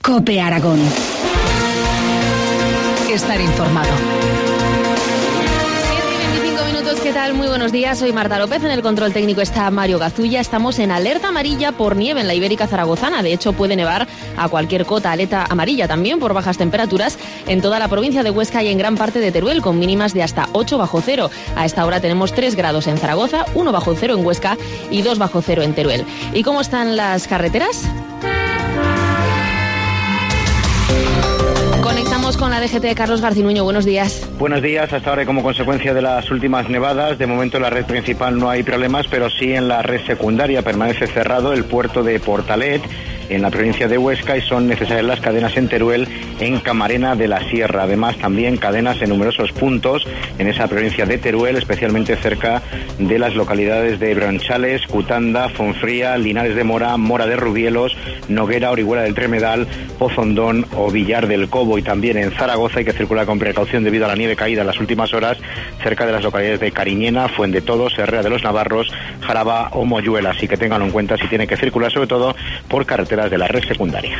COPE Aragón. Estar informado. 7:25 minutos, ¿qué tal? Muy buenos días, soy Marta López, en el control técnico está Mario Gazulla. Estamos en alerta amarilla por nieve en la Ibérica Zaragozana. De hecho, puede nevar a cualquier cota. Alerta amarilla también por bajas temperaturas en toda la provincia de Huesca y en gran parte de Teruel, con mínimas de hasta 8 bajo cero. A esta hora tenemos 3 grados en Zaragoza, 1 bajo cero en Huesca y 2 bajo cero en Teruel. ¿Y cómo están las carreteras? Conectamos con la DGT. Carlos Garcinuño, buenos días. Buenos días. Hasta ahora, como consecuencia de las últimas nevadas, de momento en la red principal no hay problemas, pero sí en la red secundaria permanece cerrado el puerto de Portalet, en la provincia de Huesca, y son necesarias las cadenas en Teruel, en Camarena de la Sierra. Además, también cadenas en numerosos puntos en esa provincia de Teruel, especialmente cerca de las localidades de Bronchales, Cutanda, Fonfría, Linares de Mora, Mora de Rubielos, Noguera, Orihuela del Tremedal, Pozondón o Villar del Cobo. Y también en Zaragoza hay que circular con precaución debido a la nieve caída en las últimas horas cerca de las localidades de Cariñena, Fuendetodos, Herrera de los Navarros, Jaraba o Moyuela. Así que ténganlo en cuenta si tienen que circular, sobre todo por carreteras de la red secundaria.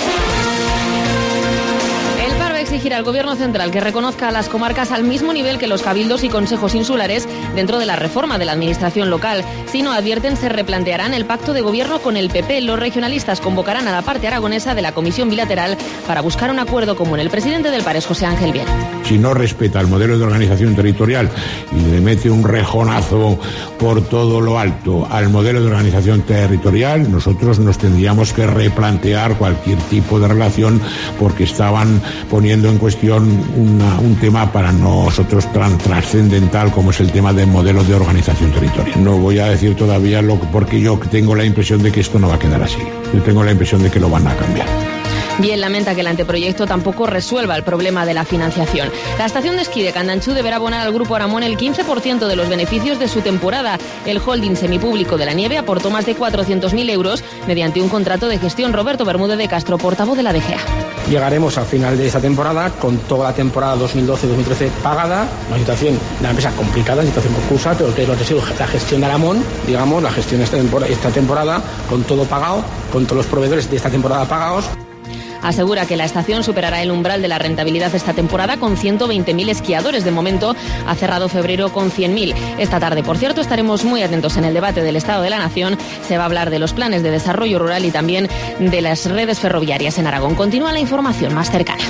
Exigir al Gobierno central que reconozca a las comarcas al mismo nivel que los cabildos y consejos insulares dentro de la reforma de la administración local. Si no, advierten, se replantearán el pacto de gobierno con el PP. Los regionalistas convocarán a la parte aragonesa de la comisión bilateral para buscar un acuerdo común. El presidente del PARES, José Ángel Bien. Si no respeta el modelo de organización territorial y le mete un rejonazo por todo lo alto al modelo de organización territorial, nosotros nos tendríamos que replantear cualquier tipo de relación, porque estaban poniendo en cuestión un tema para nosotros tan trascendental como es el tema del modelo de organización territorial. No voy a decir todavía porque yo tengo la impresión de que esto no va a quedar así. Yo tengo la impresión de que lo van a cambiar. Bien, lamenta que el anteproyecto tampoco resuelva el problema de la financiación. La estación de esquí de Candanchú deberá abonar al Grupo Aramón el 15% de los beneficios de su temporada. El holding semipúblico de la nieve aportó más de 400.000 euros mediante un contrato de gestión. Roberto Bermúdez de Castro, portavoz de la DGA. Llegaremos al final de esta temporada con toda la temporada 2012-2013 pagada. Una situación de la empresa complicada, situación concursal, pero que es lo que ha sido la gestión de Aramón, digamos, la gestión de esta temporada, con todo pagado, con todos los proveedores de esta temporada pagados. Asegura que la estación superará el umbral de la rentabilidad esta temporada con 120.000 esquiadores. De momento ha cerrado febrero con 100.000. Esta tarde, por cierto, estaremos muy atentos en el debate del Estado de la Nación. Se va a hablar de los planes de desarrollo rural y también de las redes ferroviarias en Aragón. Continúa la información más cercana.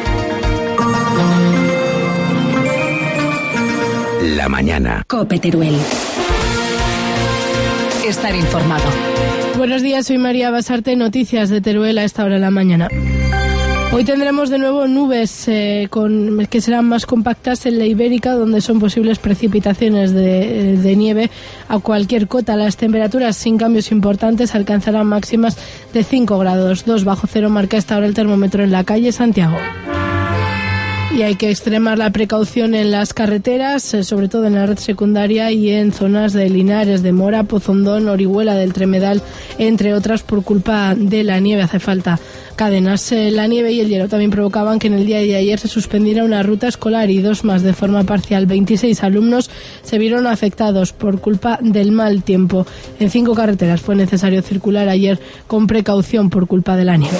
La mañana. COPE Teruel. Estar informado. Buenos días, soy María Basarte, noticias de Teruel a esta hora de la mañana. Hoy tendremos de nuevo nubes que serán más compactas en la Ibérica, donde son posibles precipitaciones de nieve a cualquier cota. Las temperaturas sin cambios importantes alcanzarán máximas de 5 grados. 2 bajo cero marca esta hora el termómetro en la calle Santiago. Y hay que extremar la precaución en las carreteras, sobre todo en la red secundaria y en zonas de Linares, de Mora, Pozondón, Orihuela del Tremedal, entre otras, por culpa de la nieve. Hace falta cadenas. La nieve y el hielo también provocaban que en el día de ayer se suspendiera una ruta escolar y 2 más de forma parcial. 26 alumnos se vieron afectados por culpa del mal tiempo. En 5 carreteras fue necesario circular ayer con precaución por culpa de la nieve.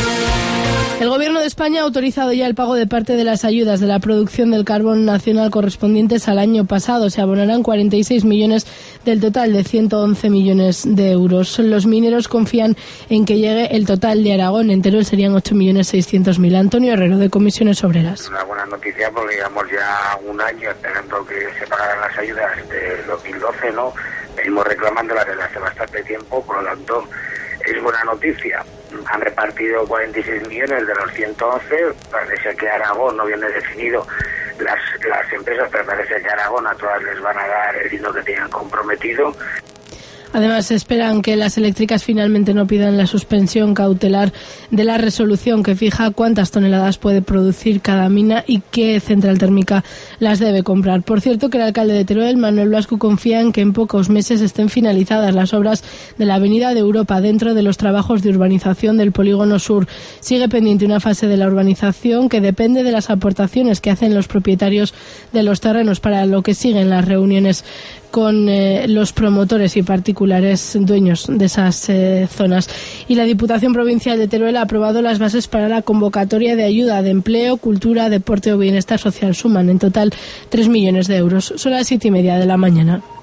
El Gobierno de España ha autorizado ya el pago de parte de las ayudas de la producción del carbón nacional correspondientes al año pasado. Se abonarán 46 millones del total de 111 millones de euros. Los mineros confían en que llegue el total de Aragón. En Teruel serían 8.600.000. Antonio Herrero, de Comisiones Obreras. Una buena noticia porque llevamos ya un año esperando que se pagaran las ayudas de 2012, ¿no? Venimos reclamándolas desde hace bastante tiempo, por lo tanto es buena noticia. Han repartido 46 millones de los 111, parece que Aragón no viene definido las empresas, pero parece que Aragón a todas les van a dar el dinero que tenían comprometido. Además, esperan que las eléctricas finalmente no pidan la suspensión cautelar de la resolución que fija cuántas toneladas puede producir cada mina y qué central térmica las debe comprar. Por cierto, que el alcalde de Teruel, Manuel Blasco, confía en que en pocos meses estén finalizadas las obras de la Avenida de Europa dentro de los trabajos de urbanización del Polígono Sur. Sigue pendiente una fase de la urbanización que depende de las aportaciones que hacen los propietarios de los terrenos, para lo que siguen las reuniones con los promotores y particulares particulares dueños de esas zonas. Y la Diputación Provincial de Teruel ha aprobado las bases para la convocatoria de ayuda de empleo, cultura, deporte o bienestar social. Suman en total 3 millones de euros. Son las 7:30 de la mañana.